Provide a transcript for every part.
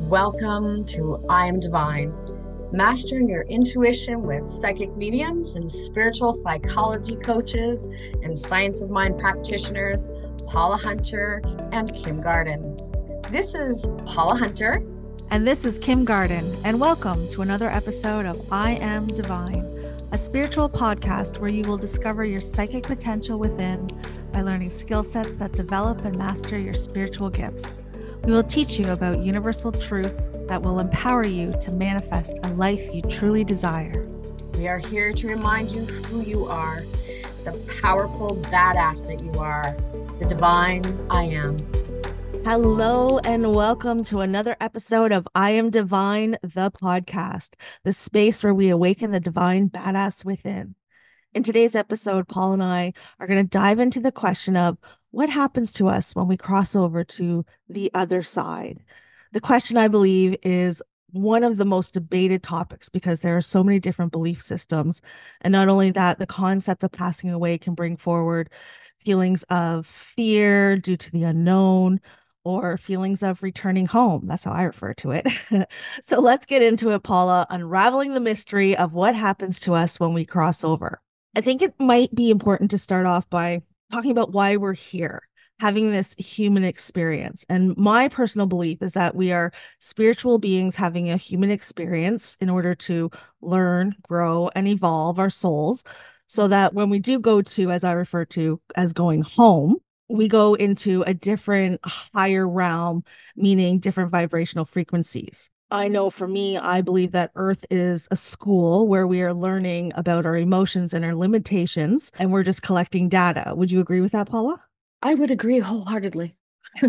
Welcome to I Am Divine, mastering your intuition with psychic mediums and spiritual psychology coaches and science of mind practitioners, Paula Hunter and Kim Garden. This is Paula Hunter. And this is Kim Garden, and welcome to another episode of I Am Divine, a spiritual podcast where you will discover your psychic potential within by learning skill sets that develop and master your spiritual gifts. We will teach you about universal truths that will empower you to manifest a life you truly desire. We are here to remind you who you are, the powerful badass that you are, the divine I am. Hello and welcome to another episode of I Am Divine, the podcast, the space where we awaken the divine badass within. In today's episode, Paul and I are going to dive into the question of what happens to us when we cross over to the other side. The question, I believe, is one of the most debated topics because there are so many different belief systems. And not only that, the concept of passing away can bring forward feelings of fear due to the unknown, or feelings of returning home. That's how I refer to it. So let's get into it, Paula, unraveling the mystery of what happens to us when we cross over. I think it might be important to start off by talking about why we're here, having this human experience. And my personal belief is that we are spiritual beings having a human experience in order to learn, grow, and evolve our souls so that when we do go to, as I refer to as going home, we go into a different higher realm, meaning different vibrational frequencies. I know for me, I believe that Earth is a school where we are learning about our emotions and our limitations, and we're just collecting data. Would you agree with that, Paula? I would agree wholeheartedly.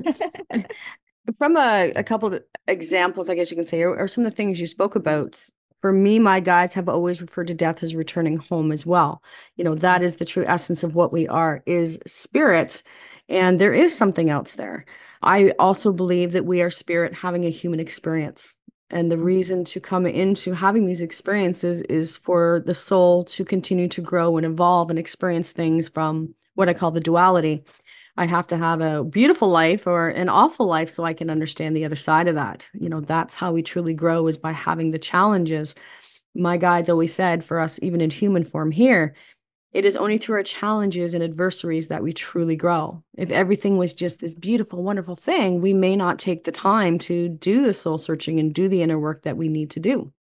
From a couple of examples, I guess you can say, or some of the things you spoke about, for me, my guides have always referred to death as returning home as well. You know, that is the true essence of what we are, is spirit. And there is something else there. I also believe that we are spirit having a human experience. And the reason to come into having these experiences is for the soul to continue to grow and evolve and experience things from what I call the duality. I have to have a beautiful life or an awful life so I can understand the other side of that. You know, that's how we truly grow, is by having the challenges. My guides always said for us, even in human form here, it is only through our challenges and adversaries that we truly grow. If everything was just this beautiful, wonderful thing, we may not take the time to do the soul searching and do the inner work that we need to do.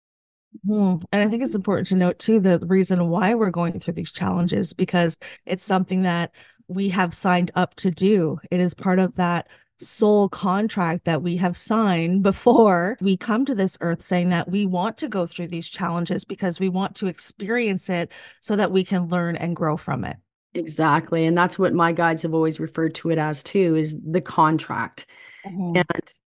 And I think it's important to note, too, the reason why we're going through these challenges, because it's something that we have signed up to do. It is part of that soul contract that we have signed before we come to this earth, saying that we want to go through these challenges because we want to experience it so that we can learn and grow from it. Exactly. And that's what my guides have always referred to it as too, is the contract. And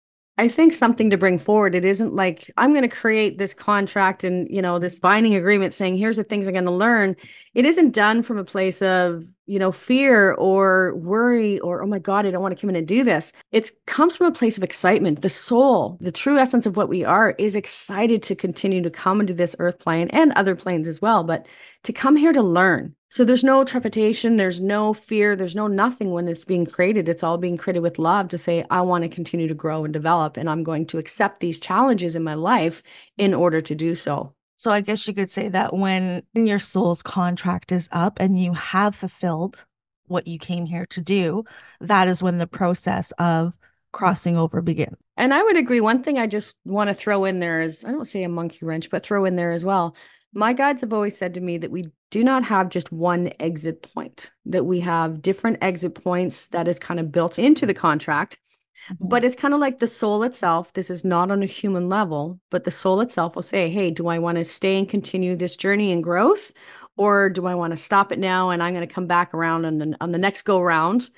I think something to bring forward, it isn't like I'm going to create this contract and, you know, this binding agreement saying, here's the things I'm going to learn. It isn't done from a place of, you know, fear or worry or, oh my God, I don't want to come in and do this. It comes from a place of excitement. The soul, the true essence of what we are, is excited to continue to come into this earth plane and other planes as well, but to come here to learn. So there's no trepidation, there's no fear, there's no nothing when it's being created. It's all being created with love to say, I want to continue to grow and develop, and I'm going to accept these challenges in my life in order to do so. So I guess you could say that when your soul's contract is up and you have fulfilled what you came here to do, that is when the process of crossing over begins. And I would agree. One thing I just want to throw in there is, I don't say a monkey wrench, but throw in there as well. My guides have always said to me that we do not have just one exit point, that we have different exit points that is kind of built into the contract. But it's kind of like the soul itself. This is not on a human level, but the soul itself will say, hey, do I want to stay and continue this journey and growth? Or do I want to stop it now and I'm going to come back around on the next go round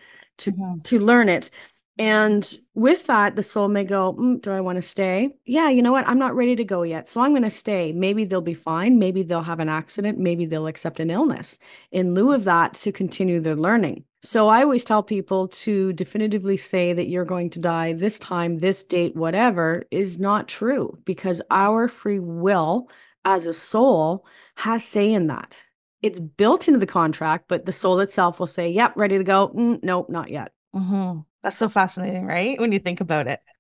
to learn it? And with that, the soul may go, do I want to stay? Yeah, you know what? I'm not ready to go yet. So I'm going to stay. Maybe they'll be fine. Maybe they'll have an accident. Maybe they'll accept an illness in lieu of that to continue their learning. So I always tell people to definitively say that you're going to die this time, this date, whatever, is not true, because our free will as a soul has say in that. It's built into the contract, but the soul itself will say, yep, ready to go. Nope, not yet. That's so fascinating, right? When you think about it. Yeah.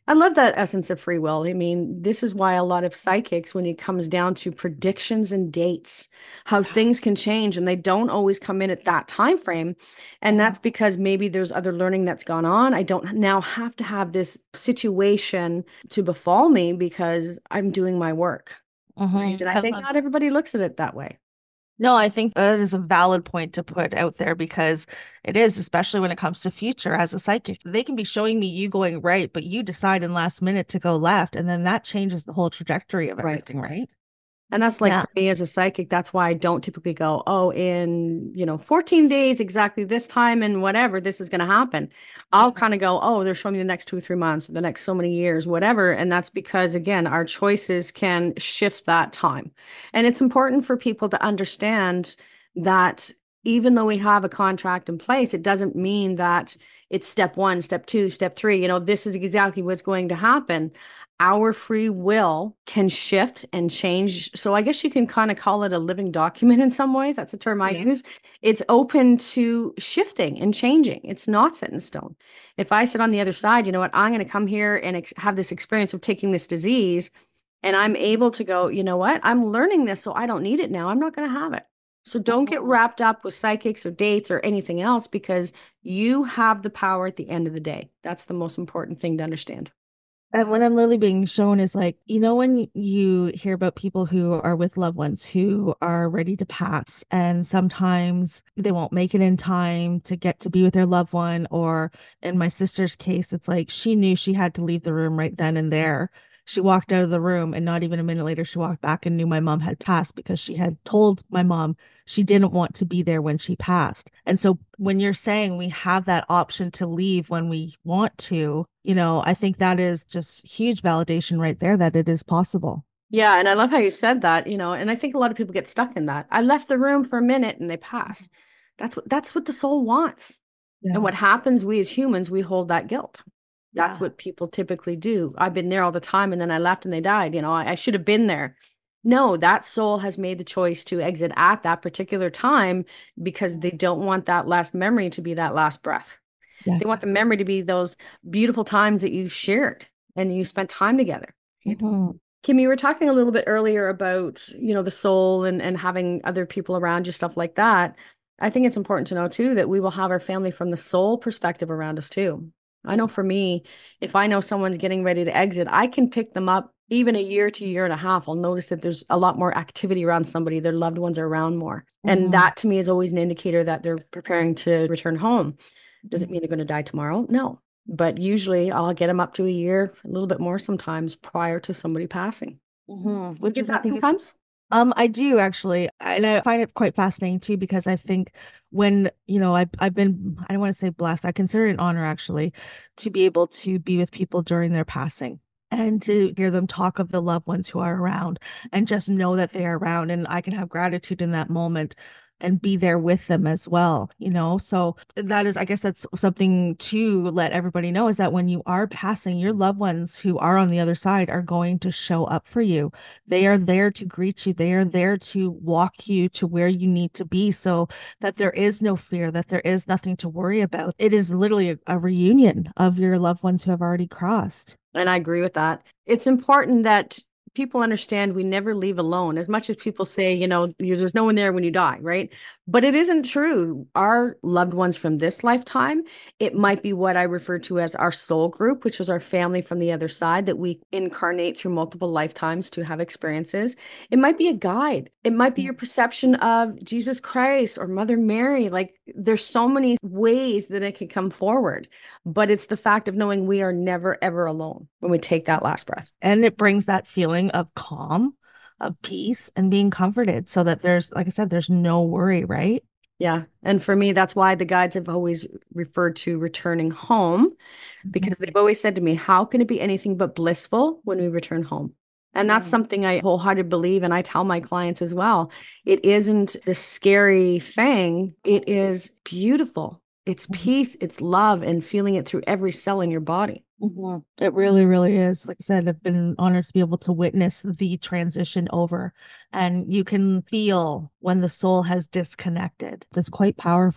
I love that essence of free will. I mean, this is why a lot of psychics, when it comes down to predictions and dates, how things can change and they don't always come in at that time frame. And that's because maybe there's other learning that's gone on. I don't now have to have this situation to befall me because I'm doing my work. Right. And I I think love. not everybody looks at it that way. No, I think that is a valid point to put out there because it is, especially when it comes to future as a psychic. They can be showing me you going right, but you decide in last minute to go left, and then that changes the whole trajectory of Right. everything, right? And that's like Yeah. for me as a psychic, that's why I don't typically go, oh, in, 14 days, exactly this time and whatever, this is going to happen. I'll kind of go, oh, they're showing me the next 2 or 3 months, the next so many years, whatever. And that's because, again, our choices can shift that time. And it's important for people to understand that even though we have a contract in place, it doesn't mean that it's step one, step two, step three. This is exactly what's going to happen. Our free will can shift and change. So I guess you can kind of call it a living document in some ways. That's the term I Yeah. use. It's open to shifting and changing. It's not set in stone. If I sit on the other side, you know what? I'm going to come here and have this experience of taking this disease, and I'm able to go, you know what? I'm learning this, so I don't need it now. I'm not going to have it. So don't get Mhm. wrapped up with psychics or dates or anything else because you have the power at the end of the day. That's the most important thing to understand. And what I'm really being shown is like, when you hear about people who are with loved ones who are ready to pass, and sometimes they won't make it in time to get to be with their loved one, or in my sister's case, it's like she knew she had to leave the room right then and there. She walked out of the room, and not even a minute later, she walked back and knew my mom had passed because she had told my mom she didn't want to be there when she passed. And so when you're saying we have that option to leave when we want to, I think that is just huge validation right there that it is possible. Yeah, and I love how you said that, and I think a lot of people get stuck in that. I left the room for a minute and they pass. That's what the soul wants. And Yeah. what happens, we as humans, we hold that guilt. That's Yeah. what people typically do. I've been there all the time and then I left and they died. I should have been there. No, that soul has made the choice to exit at that particular time because they don't want that last memory to be that last breath. Yeah, They want the exactly. memory to be those beautiful times that you shared and you spent time together. Mhm. Kim, you were talking a little bit earlier about, the soul and having other people around you, stuff like that. I think it's important to know too that we will have our family from the soul perspective around us too. I know for me, if I know someone's getting ready to exit, I can pick them up even a year to year and a half. I'll notice that there's a lot more activity around somebody, their loved ones are around more. And Mhm. that to me is always an indicator that they're preparing to return home. Does it Mhm. mean they're going to die tomorrow? No. But usually I'll get them up to a year, a little bit more sometimes prior to somebody passing. Mhm. You Which get is, I that think, sometimes? I do actually, and I find it quite fascinating too because I think when, I've been, I don't want to say blessed, I consider it an honor actually to be able to be with people during their passing and to hear them talk of the loved ones who are around and just know that they are around and I can have gratitude in that moment and be there with them as well. So that is, I guess that's something to let everybody know is that when you are passing, your loved ones who are on the other side are going to show up for you. They are there to greet you. They are there to walk you to where you need to be so that there is no fear, that there is nothing to worry about. It is literally a reunion of your loved ones who have already crossed. And I agree with that. It's important that people understand we never leave alone. As much as people say, there's no one there when you die, right? But it isn't true. Our loved ones from this lifetime, it might be what I refer to as our soul group, which is our family from the other side that we incarnate through multiple lifetimes to have experiences. It might be a guide. It might be your perception of Jesus Christ or Mother Mary. Like there's so many ways that it could come forward. But it's the fact of knowing we are never, ever alone when we take that last breath. And it brings that feeling of calm, of peace, and being comforted so that there's, like I said, there's no worry, right? Yeah. And for me, that's why the guides have always referred to returning home because they've always said to me, how can it be anything but blissful when we return home? And that's Mhm. something I wholeheartedly believe. And I tell my clients as well. It isn't the scary thing, it is beautiful. It's Mhm. peace, it's love, and feeling it through every cell in your body. Mhm. It really, really is. Like I said, I've been honored to be able to witness the transition over, and you can feel when the soul has disconnected. That's quite powerful.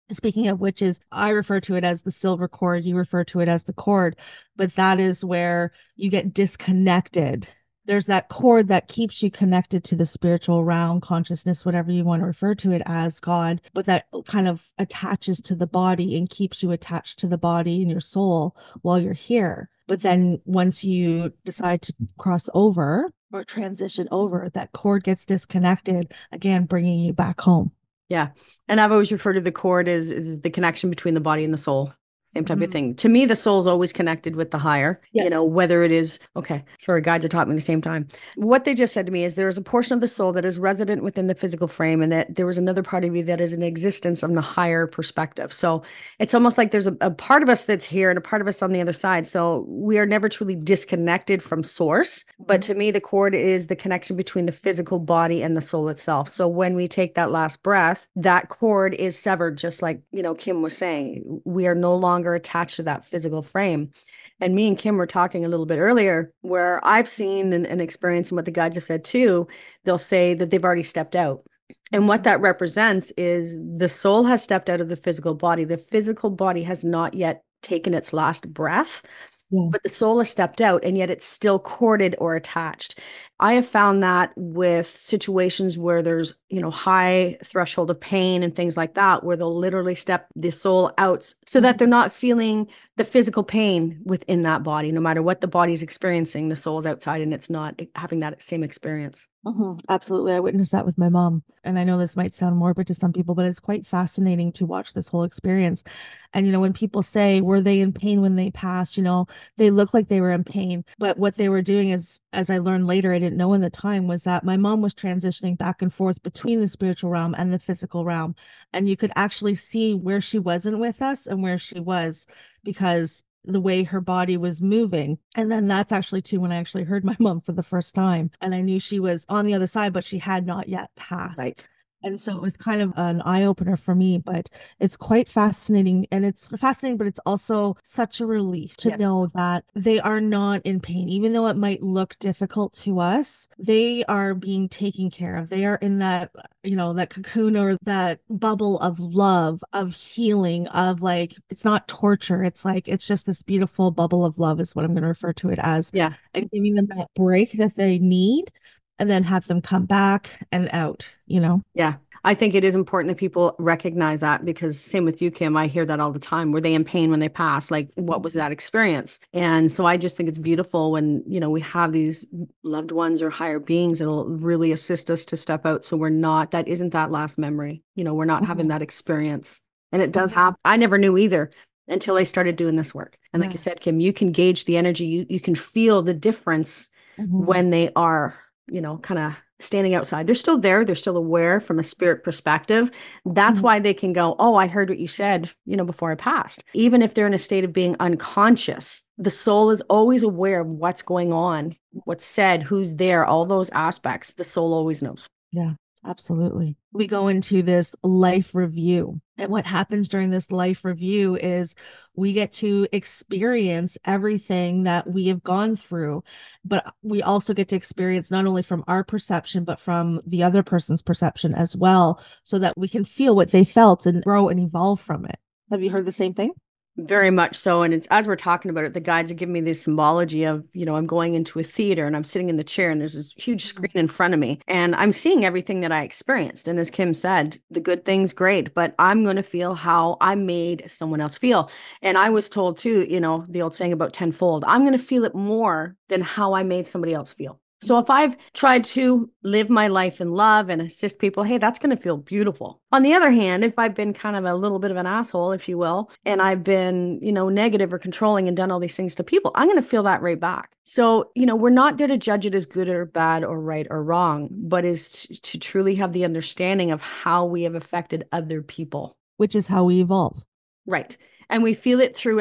Speaking of which is, I refer to it as the silver cord, you refer to it as the cord, but that is where you get disconnected. There's that cord that keeps you connected to the spiritual realm, consciousness, whatever you want to refer to it as, God, but that kind of attaches to the body and keeps you attached to the body and your soul while you're here. But then once you decide to cross over or transition over, that cord gets disconnected, again, bringing you back home. Yeah. And I've always referred to the cord as the connection between the body and the soul. Same type of Mhm. thing. To me, the soul's always connected with the higher, Yeah. whether it is, okay, sorry, guides are taught me at the same time. What they just said to me is there is a portion of the soul that is resident within the physical frame, and that there was another part of you that is in existence from the higher perspective. So it's almost like there's a part of us that's here and a part of us on the other side. So we are never truly disconnected from source. But to me, the cord is the connection between the physical body and the soul itself. So when we take that last breath, that cord is severed, just like, Kim was saying. We are no longer attached to that physical frame. And me and Kim were talking a little bit earlier where I've seen and experienced, and what the guides have said too, they'll say that they've already stepped out. And what that represents is the soul has stepped out of the physical body. The physical body has not yet taken its last breath, Yeah. but the soul has stepped out, and yet it's still corded or attached. I have found that with situations where there's, high threshold of pain and things like that, where they'll literally step the soul out so that they're not feeling the physical pain within that body. No matter what the body's experiencing, the soul's outside and it's not having that same experience. Absolutely. I witnessed that with my mom. And I know this might sound morbid to some people, but it's quite fascinating to watch this whole experience. And, when people say, were they in pain when they passed? They look like they were in pain. But what they were doing is, as I learned later, I didn't know in the time, was that my mom was transitioning back and forth between the spiritual realm and the physical realm. And you could actually see where she wasn't with us and where she was, because the way her body was moving. And then that's actually too when I actually heard my mom for the first time. And I knew she was on the other side, but she had not yet passed. Right. And so it was kind of an eye opener for me, but it's quite fascinating. And it's fascinating, but it's also such a relief to know that they are not in pain. Even though it might look difficult to us, they are being taken care of. They are in that, that cocoon or that bubble of love, of healing, of like, it's not torture. It's like, it's just this beautiful bubble of love is what I'm going to refer to it as. Yeah. And giving them that break that they need, and then have them come back and out. Yeah. I think it is important that people recognize that, because same with you, Kim, I hear that all the time. Were they in pain when they passed? Like, what was that experience? And so I just think it's beautiful when, we have these loved ones or higher beings that'll really assist us to step out. So that isn't that last memory. We're not having that experience. And it does happen. I never knew either until I started doing this work. And like you said, Kim, you can gauge the energy. You can feel the difference when they are, kind of standing outside. They're still there. They're still aware from a spirit perspective. That's why they can go, oh, I heard what you said, before I passed. Even if they're in a state of being unconscious, the soul is always aware of what's going on, what's said, who's there, all those aspects. The soul always knows. Yeah. Absolutely. We go into this life review. And what happens during this life review is we get to experience everything that we have gone through, but we also get to experience not only from our perception, but from the other person's perception as well, so that we can feel what they felt and grow and evolve from it. Have you heard the same thing? Very much so. And it's, as we're talking about it, the guides are giving me this symbology of, I'm going into a theater and I'm sitting in the chair and there's this huge screen in front of me and I'm seeing everything that I experienced. And as Kim said, the good things, great, but I'm going to feel how I made someone else feel. And I was told too, the old saying about tenfold, I'm going to feel it more than how I made somebody else feel. So if I've tried to live my life in love and assist people, hey, that's going to feel beautiful. On the other hand, if I've been kind of a little bit of an asshole, if you will, and I've been, negative or controlling and done all these things to people, I'm going to feel that right back. So, we're not there to judge it as good or bad or right or wrong, but is to truly have the understanding of how we have affected other people. Which is how we evolve. Right. And we feel it through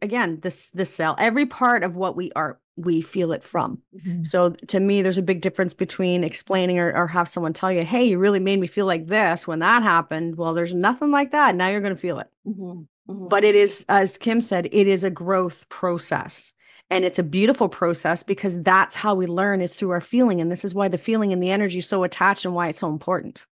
the cell, every part of what we are, we feel it from. So to me, there's a big difference between explaining or have someone tell you, hey, you really made me feel like this when that happened. Well, there's nothing like that. Now you're going to feel it. But it is, as Kim said, it is a growth process. And it's a beautiful process because that's how we learn, is through our feeling. And this is why the feeling and the energy is so attached and why it's so important.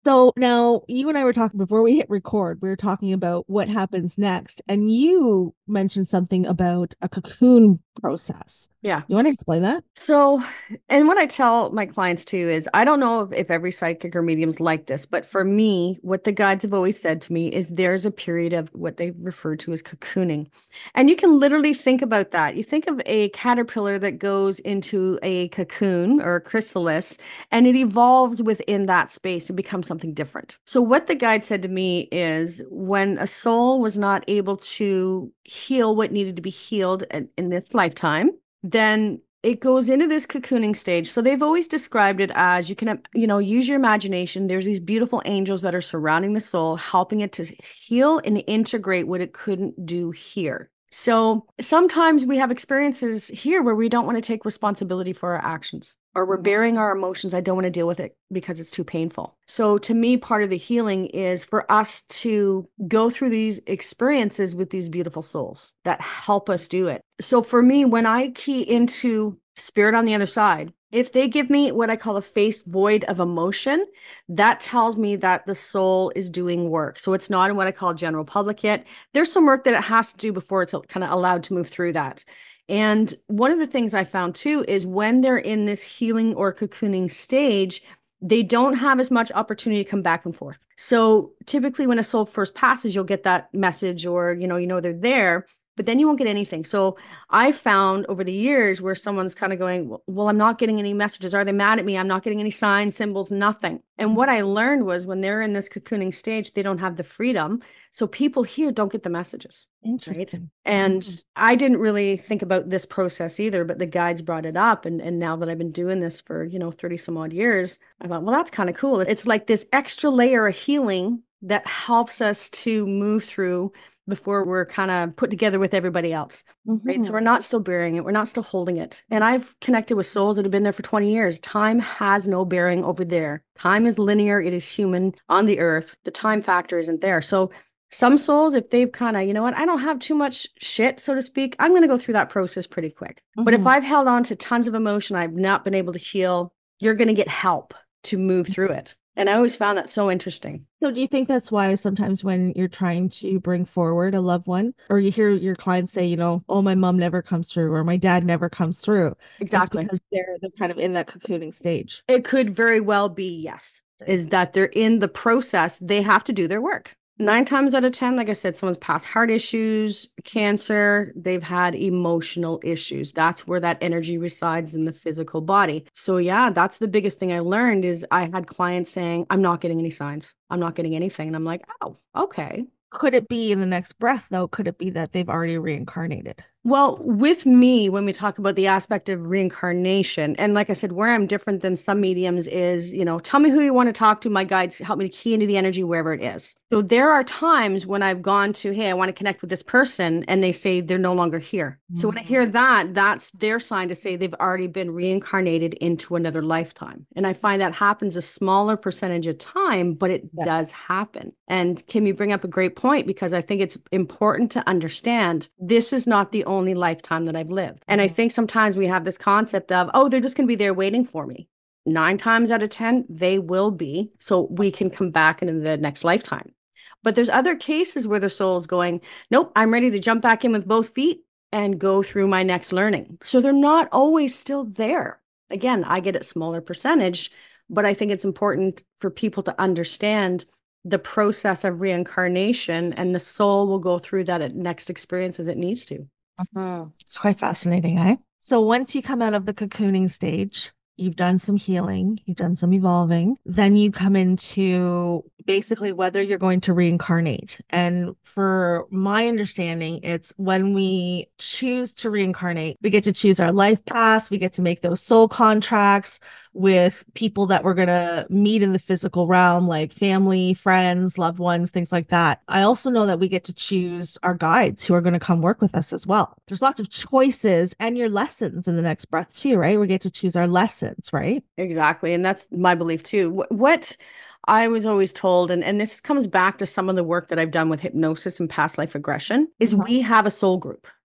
So now you and I were talking before we hit record, we were talking about what happens next. And you mentioned something about a cocoon process. Yeah. You want to explain that? So, and what I tell my clients too is I don't know if every psychic or medium's like this, but for me, what the guides have always said to me is there's a period of what they refer to as cocooning. And you can literally think about that. You think of a caterpillar that goes into a cocoon or a chrysalis and it evolves within that space and becomes something different. So, what the guide said to me is when a soul was not able to heal what needed to be healed in this lifetime, then it goes into this cocooning stage. So they've always described it as you can, use your imagination. There's these beautiful angels that are surrounding the soul, helping it to heal and integrate what it couldn't do here. So sometimes we have experiences here where we don't want to take responsibility for our actions or we're burying our emotions. I don't want to deal with it because it's too painful. So to me, part of the healing is for us to go through these experiences with these beautiful souls that help us do it. So for me, when I key into spirit on the other side, if they give me what I call a face void of emotion, that tells me that the soul is doing work. So it's not in what I call general public yet. There's some work that it has to do before it's kind of allowed to move through that. And one of the things I found too is when they're in this healing or cocooning stage, they don't have as much opportunity to come back and forth. So typically when a soul first passes, you'll get that message or, they're there, but then you won't get anything. So I found over the years where someone's kind of going, well, I'm not getting any messages. Are they mad at me? I'm not getting any signs, symbols, nothing. And what I learned was when they're in this cocooning stage, they don't have the freedom. So people here don't get the messages. Interesting. Right? And I didn't really think about this process either, but the guides brought it up. And now that I've been doing this for, 30 some odd years, I thought, well, that's kind of cool. It's like this extra layer of healing that helps us to move through before we're kind of put together with everybody else. Right. So we're not still burying it. We're not still holding it. And I've connected with souls that have been there for 20 years. Time has no bearing over there. Time is linear. It is human on the earth. The time factor isn't there. So some souls, if they've kind of, I don't have too much shit, so to speak, I'm going to go through that process pretty quick. But if I've held on to tons of emotion, I've not been able to heal, you're going to get help to move through it. And I always found that so interesting. So do you think that's why sometimes when you're trying to bring forward a loved one, or you hear your clients say, oh, my mom never comes through, or my dad never comes through? Exactly. It's because they're kind of in that cocooning stage. It could very well be, yes, is that they're in the process. They have to do their work. 9 times out of 10, like I said, someone's past heart issues, cancer, they've had emotional issues. That's where that energy resides in the physical body. So yeah, that's the biggest thing I learned is I had clients saying, I'm not getting any signs. I'm not getting anything. And I'm like, oh, okay. Could it be in the next breath, though? Could it be that they've already reincarnated? Well, with me, when we talk about the aspect of reincarnation, and like I said, where I'm different than some mediums is, tell me who you want to talk to. My guides help me to key into the energy wherever it is. So there are times when I've gone to, hey, I want to connect with this person, and they say they're no longer here. So when I hear that, that's their sign to say they've already been reincarnated into another lifetime. And I find that happens a smaller percentage of time, but it does happen. And Kim, you bring up a great point because I think it's important to understand this is not the only lifetime that I've lived. And I think sometimes we have this concept of, oh, they're just going to be there waiting for me. 9 times out of 10, they will be. So we can come back into the next lifetime. But there's other cases where the soul is going, nope, I'm ready to jump back in with both feet and go through my next learning. So they're not always still there. Again, I get a smaller percentage, but I think it's important for people to understand the process of reincarnation and the soul will go through that next experience as it needs to. It's quite fascinating, eh? So once you come out of the cocooning stage, you've done some healing, you've done some evolving, then you come into basically whether you're going to reincarnate. And for my understanding, it's when we choose to reincarnate, we get to choose our life paths, we get to make those soul contracts with people that we're going to meet in the physical realm, like family, friends, loved ones, things like that. I also know that we get to choose our guides who are going to come work with us as well. There's lots of choices and your lessons in the next breath too, right? We get to choose our lessons, right? Exactly. And that's my belief too. What I was always told, and this comes back to some of the work that I've done with hypnosis and past life regression, is we have a soul group.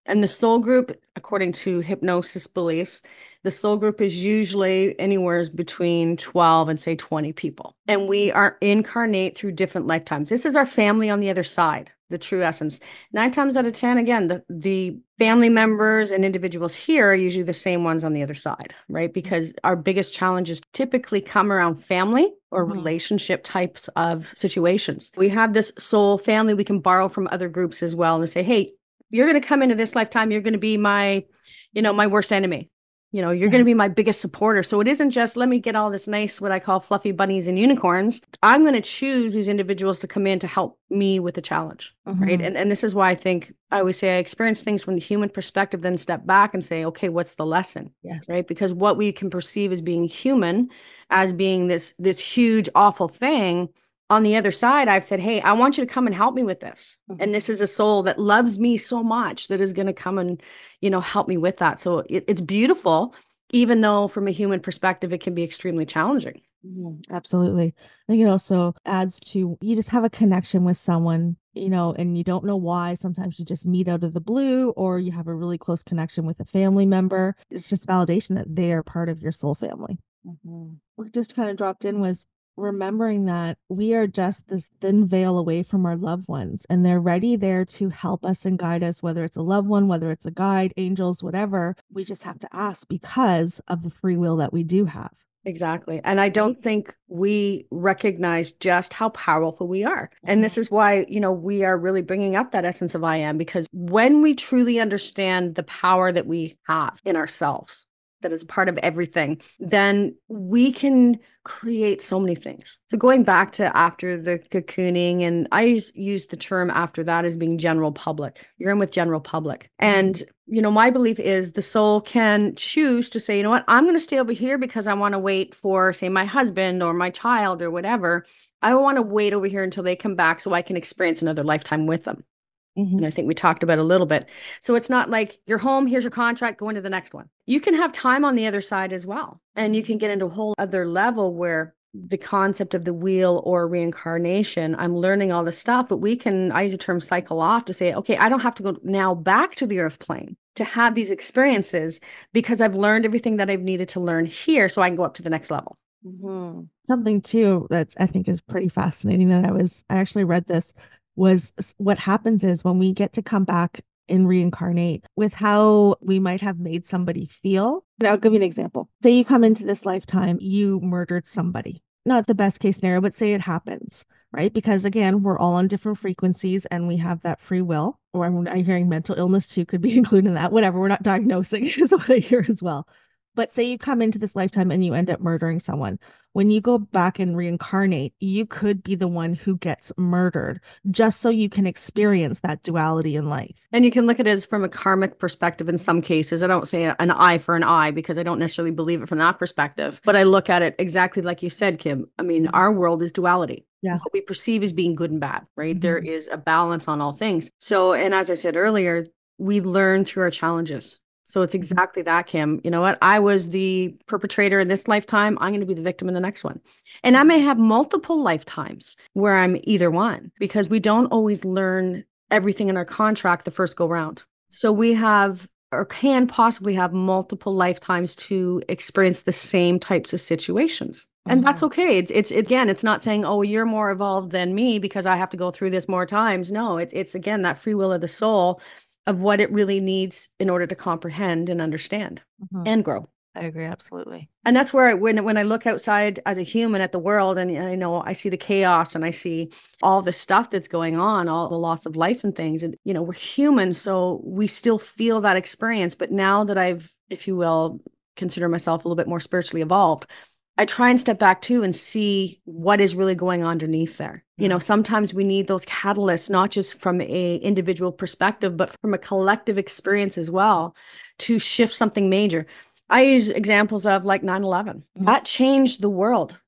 And the soul group, according to hypnosis beliefs, the soul group is usually anywhere between 12 and say 20 people. And we are incarnate through different lifetimes. This is our family on the other side, the true essence. 9 times out of 10, again, the family members and individuals here are usually the same ones on the other side, right? Because our biggest challenges typically come around family or relationship types of situations. We have this soul family we can borrow from other groups as well and say, hey, you're going to come into this lifetime. You're going to be my worst enemy. You're going to be my biggest supporter. So it isn't just, let me get all this nice, what I call fluffy bunnies and unicorns. I'm going to choose these individuals to come in to help me with the challenge. Right. And this is why I always say I experience things from the human perspective, then step back and say, okay, what's the lesson? Yes. Right. Because what we can perceive as being human, as being this huge, awful thing, on the other side, I've said, hey, I want you to come and help me with this. And this is a soul that loves me so much that is going to come and, help me with that. So it's beautiful, even though from a human perspective, it can be extremely challenging. Absolutely. I think it also adds to, you just have a connection with someone, and you don't know why. Sometimes you just meet out of the blue, or you have a really close connection with a family member. It's just validation that they are part of your soul family. What just kind of dropped in was remembering that we are just this thin veil away from our loved ones, and they're ready there to help us and guide us, whether it's a loved one, whether it's a guide, angels, whatever. We just have to ask because of the free will that we do have. Exactly. And I don't think we recognize just how powerful we are. And this is why, we are really bringing up that essence of I am, because when we truly understand the power that we have in ourselves, that is part of everything, then we can create so many things. So going back to after the cocooning, and I use the term after that as being general public. You're in with general public. And, my belief is the soul can choose to say, you know what, I'm going to stay over here because I want to wait for, say, my husband or my child or whatever. I want to wait over here until they come back so I can experience another lifetime with them. And I think we talked about a little bit. So it's not like you're home, here's your contract, go into the next one. You can have time on the other side as well. And you can get into a whole other level where the concept of the wheel or reincarnation, I'm learning all this stuff, but I use the term cycle off to say, okay, I don't have to go now back to the earth plane to have these experiences because I've learned everything that I've needed to learn here so I can go up to the next level. Something too that I think is pretty fascinating that I actually read this was what happens is when we get to come back and reincarnate with how we might have made somebody feel. And I'll give you an example. Say you come into this lifetime, you murdered somebody. Not the best case scenario, but say it happens, right? Because again, we're all on different frequencies and we have that free will. Or I'm hearing mental illness too could be included in that. Whatever, we're not diagnosing is what I hear as well. But say you come into this lifetime and you end up murdering someone. When you go back and reincarnate, you could be the one who gets murdered just so you can experience that duality in life. And you can look at it as from a karmic perspective in some cases. I don't say an eye for an eye because I don't necessarily believe it from that perspective. But I look at it exactly like you said, Kim. I mean, our world is duality. Yeah. What we perceive as being good and bad, right? There is a balance on all things. So, and as I said earlier, we learn through our challenges. So it's exactly that, Kim. You know what? I was the perpetrator in this lifetime. I'm going to be the victim in the next one. And I may have multiple lifetimes where I'm either one because we don't always learn everything in our contract the first go round. So we have or can possibly have multiple lifetimes to experience the same types of situations. And that's okay. It's again, it's not saying, oh, you're more evolved than me because I have to go through this more times. No, it's again, that free will of the soul of what it really needs in order to comprehend and understand and grow. I agree, absolutely. And that's where when I look outside as a human at the world and I know I see the chaos and I see all the stuff that's going on, all the loss of life and things, and we're human, so we still feel that experience. But now that I've, if you will, consider myself a little bit more spiritually evolved, I try and step back too and see what is really going on underneath there. Sometimes we need those catalysts, not just from a individual perspective, but from a collective experience as well to shift something major. I use examples of like 9/11. That changed the world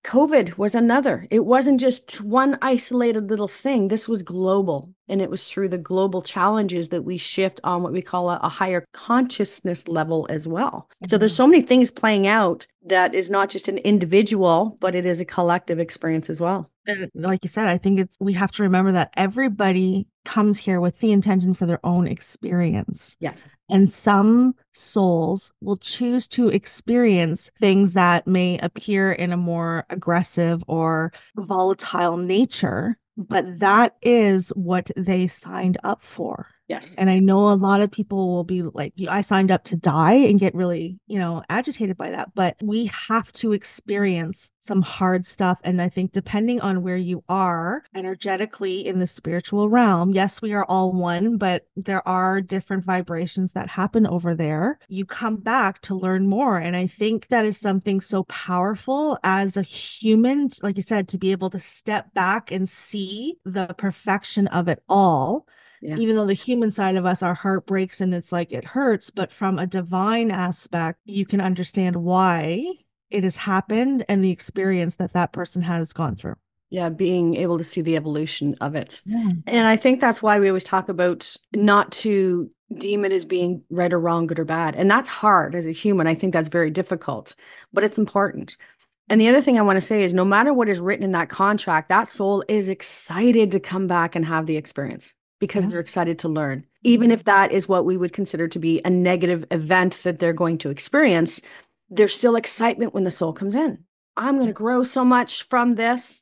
COVID was another. It wasn't just one isolated little thing. This was global. And it was through the global challenges that we shift on what we call a higher consciousness level as well. So there's so many things playing out that is not just an individual, but it is a collective experience as well. And like you said, I think we have to remember that everybody comes here with the intention for their own experience. Yes. And some souls will choose to experience things that may appear in a more aggressive or volatile nature, but that is what they signed up for. Yes. And I know a lot of people will be like, I signed up to die and get really, agitated by that. But we have to experience some hard stuff. And I think depending on where you are energetically in the spiritual realm, yes, we are all one, but there are different vibrations that happen over there. You come back to learn more. And I think that is something so powerful as a human, like you said, to be able to step back and see the perfection of it all. Yeah. Even though the human side of us, our heart breaks and it's like it hurts, but from a divine aspect, you can understand why it has happened and the experience that that person has gone through. Yeah, being able to see the evolution of it. Yeah. And I think that's why we always talk about not to deem it as being right or wrong, good or bad. And that's hard as a human. I think that's very difficult, but it's important. And the other thing I want to say is no matter what is written in that contract, that soul is excited to come back and have the experience. Because they're excited to learn, even if that is what we would consider to be a negative event that they're going to experience, there's still excitement when the soul comes in. I'm going to grow so much from this.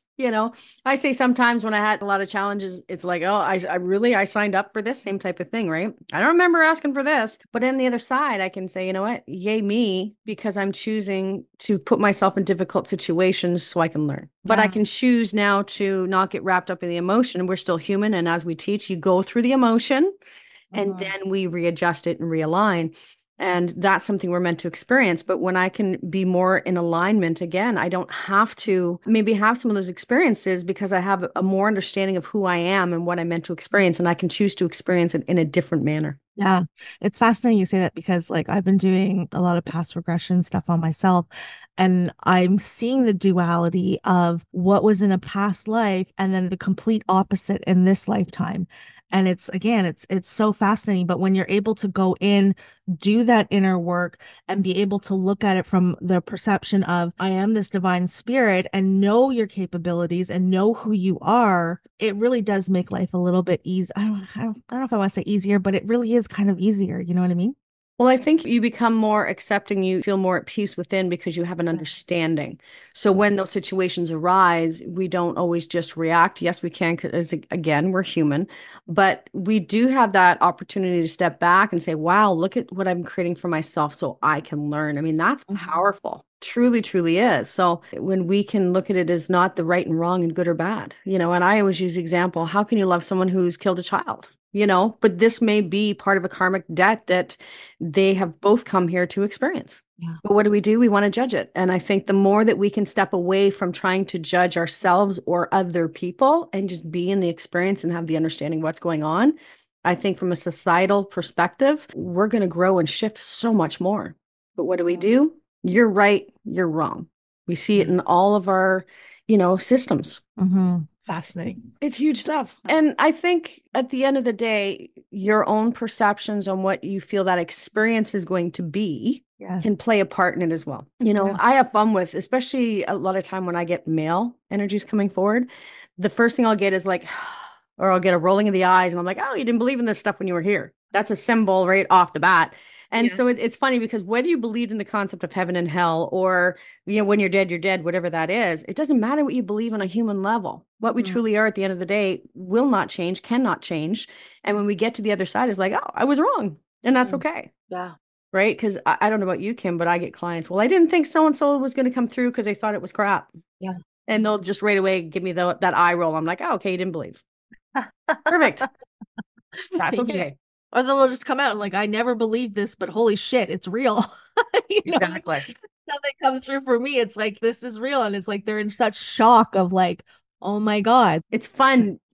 I say sometimes when I had a lot of challenges, it's like, oh, I signed up for this same type of thing, right? I don't remember asking for this, but on the other side, I can say, you know what? Yay me, because I'm choosing to put myself in difficult situations so I can learn. But I can choose now to not get wrapped up in the emotion. We're still human. And as we teach, you go through the emotion and then we readjust it and realign. And that's something we're meant to experience. But when I can be more in alignment, again, I don't have to maybe have some of those experiences because I have a more understanding of who I am and what I'm meant to experience. And I can choose to experience it in a different manner. Yeah, it's fascinating you say that because I've been doing a lot of past regression stuff on myself. And I'm seeing the duality of what was in a past life and then the complete opposite in this lifetime. And it's so fascinating. But when you're able to go in, do that inner work and be able to look at it from the perception of I am this divine spirit and know your capabilities and know who you are, it really does make life a little bit easy. I don't know if I want to say easier, but it really is kind of easier. You know what I mean? Well, I think you become more accepting, you feel more at peace within because you have an understanding. So when those situations arise, we don't always just react. Yes, we can, because again, we're human, but we do have that opportunity to step back and say, wow, look at what I'm creating for myself so I can learn. I mean, that's powerful. Truly, truly is. So when we can look at it as not the right and wrong and good or bad, and I always use the example, how can you love someone who's killed a child? But this may be part of a karmic debt that they have both come here to experience. Yeah. But what do? We want to judge it. And I think the more that we can step away from trying to judge ourselves or other people and just be in the experience and have the understanding what's going on, I think from a societal perspective, we're going to grow and shift so much more. But what do? You're right. You're wrong. We see it in all of our, systems. Mm-hmm. Fascinating. It's huge stuff. And I think at the end of the day, your own perceptions on what you feel that experience is going to be can play a part in it as well. I have fun with, especially a lot of time when I get male energies coming forward, the first thing I'll get is like, or I'll get a rolling of the eyes and I'm like, oh, you didn't believe in this stuff when you were here. That's a symbol right off the bat. And so it's funny because whether you believe in the concept of heaven and hell or, when you're dead, whatever that is, it doesn't matter what you believe on a human level. What we truly are at the end of the day will not change, cannot change. And when we get to the other side, it's like, oh, I was wrong. And that's okay. Yeah. Right? Because I don't know about you, Kim, but I get clients. Well, I didn't think so-and-so was going to come through because they thought it was crap. Yeah. And they'll just right away give me that eye roll. I'm like, oh, okay, you didn't believe. Perfect. That's okay. Or they'll just come out and I never believed this, but holy shit, it's real. Exactly. So they come through for me. It's like, this is real. And it's like, they're in such shock of oh my God. It's fun.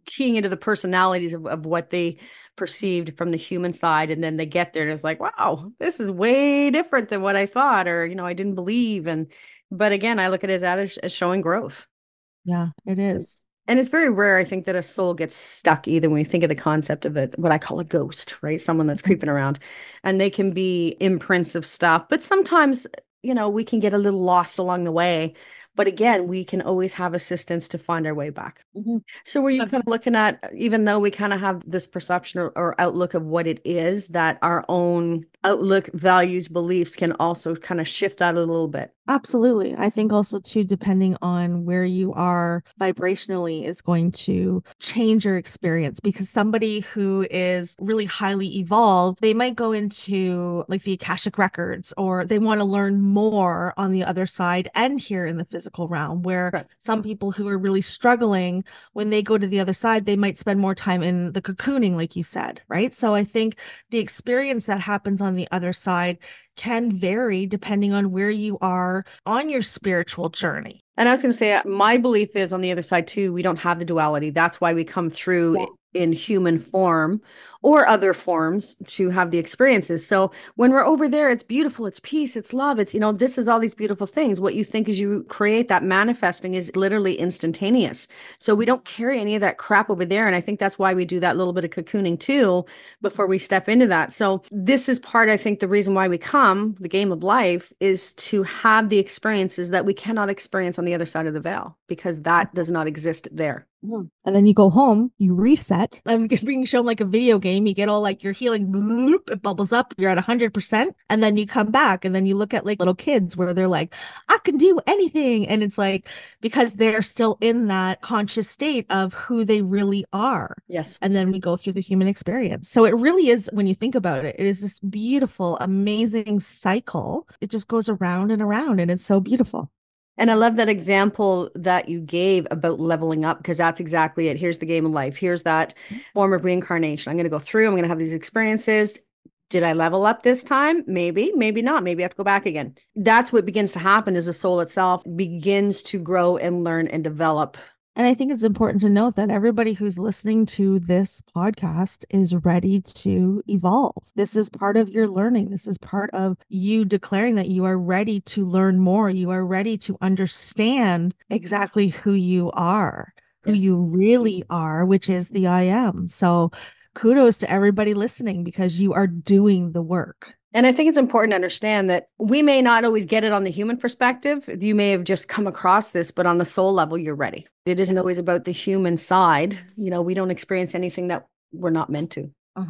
keying into the personalities of what they perceived from the human side. And then they get there and it's like, wow, this is way different than what I thought, or, I didn't believe. But again, I look at it as showing growth. Yeah, it is. And it's very rare, I think, that a soul gets stuck either when you think of the concept of it, what I call a ghost, right? Someone that's creeping around, and they can be imprints of stuff. But sometimes, we can get a little lost along the way. But again, we can always have assistance to find our way back. Mm-hmm. So were you kind of looking at, even though we kind of have this perception or outlook of what it is, that our own outlook, values, beliefs can also kind of shift out a little bit? Absolutely. I think also too, depending on where you are vibrationally is going to change your experience, because somebody who is really highly evolved, they might go into like the Akashic records, or they want to learn more on the other side and here in the physical realm, where Right. Some people who are really struggling, when they go to the other side, they might spend more time in the cocooning, like you said, right? So I think the experience that happens on the other side can vary depending on where you are on your spiritual journey. And I was going to say, my belief is on the other side too, we don't have the duality. That's why we come through in human form or other forms to have the experiences. So when we're over there, it's beautiful, it's peace, it's love, it's, this is all these beautiful things. What you think as you create that manifesting is literally instantaneous. So we don't carry any of that crap over there. And I think that's why we do that little bit of cocooning too, before we step into that. So this is part, I think, the reason why we come, the game of life, is to have the experiences that we cannot experience on the other side of the veil, because that does not exist there. And then you go home, you reset. I'm being shown like a video game. You get all like your healing, bloop, it bubbles up. You're at 100%. And then you come back and then you look at like little kids where they're like, I can do anything. And it's like, because they're still in that conscious state of who they really are. Yes. And then we go through the human experience. So it really is, when you think about it, it is this beautiful, amazing cycle. It just goes around and around, and it's so beautiful. And I love that example that you gave about leveling up, because that's exactly it. Here's the game of life. Here's that form of reincarnation. I'm going to go through, I'm going to have these experiences. Did I level up this time? Maybe, maybe not. Maybe I have to go back again. That's what begins to happen, is the soul itself begins to grow and learn and develop. And I think it's important to note that everybody who's listening to this podcast is ready to evolve. This is part of your learning. This is part of you declaring that you are ready to learn more. You are ready to understand exactly who you are, who you really are, which is the I am. So kudos to everybody listening, because you are doing the work. And I think it's important to understand that we may not always get it on the human perspective. You may have just come across this, but on the soul level, you're ready. It isn't always about the human side. We don't experience anything that we're not meant to.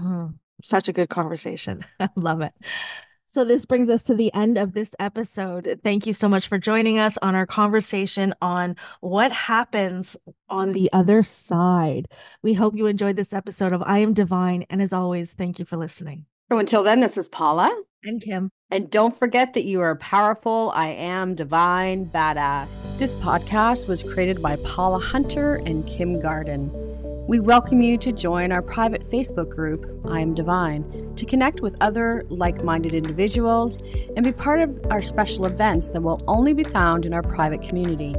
Such a good conversation. I love it. So this brings us to the end of this episode. Thank you so much for joining us on our conversation on what happens on the other side. We hope you enjoyed this episode of I Am Divine. And as always, thank you for listening. So until then, this is Paula. And Kim. And don't forget that you are powerful, I am divine, badass. This podcast was created by Paula Hunter and Kim Garden. We welcome you to join our private Facebook group, I Am Divine, to connect with other like-minded individuals and be part of our special events that will only be found in our private community.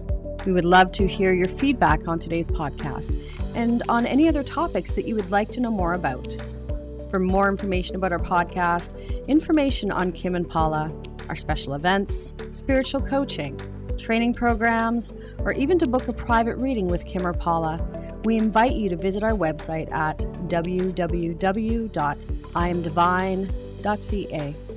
We would love to hear your feedback on today's podcast and on any other topics that you would like to know more about. For more information about our podcast, information on Kim and Paula, our special events, spiritual coaching, training programs, or even to book a private reading with Kim or Paula, we invite you to visit our website at www.iamdivine.ca.